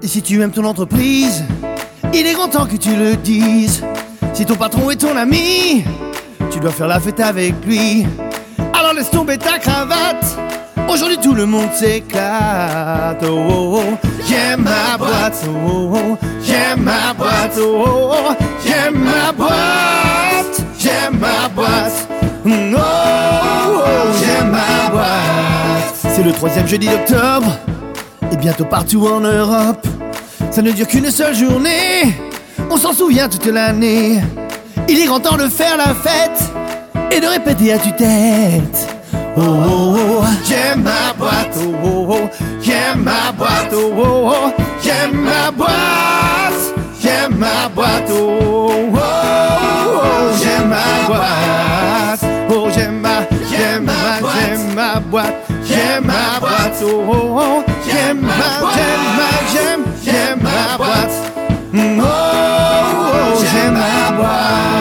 Et si tu aimes ton entreprise, il est grand temps que tu le dises. Si ton patron est ton ami, tu dois faire la fête avec lui. Alors laisse tomber ta cravate, aujourd'hui tout le monde s'éclate. Oh, oh, oh, j'aime ma boîte. Oh, oh, oh, j'aime ma boîte. Oh, oh, oh, j'aime ma boîte. J'aime ma boîte. Oh, oh, oh, j'aime ma boîte. C'est le 3e jeudi d'octobre, et bientôt partout en Europe. Ça ne dure qu'une seule journée, on s'en souvient toute l'année. Il est grand temps de faire la fête et de répéter à tue-tête. Oh, oh, oh, j'aime ma boîte. Oh, oh, oh, j'aime ma boîte. Oh, oh, oh, j'aime ma boîte. J'aime ma boîte. Oh, oh, oh, j'aime ma boîte. Oh, j'aime ma boîte. J'aime ma boîte. Oh, oh, oh, j'aime ma boîte. Oh, oh, j'aime ma boîte.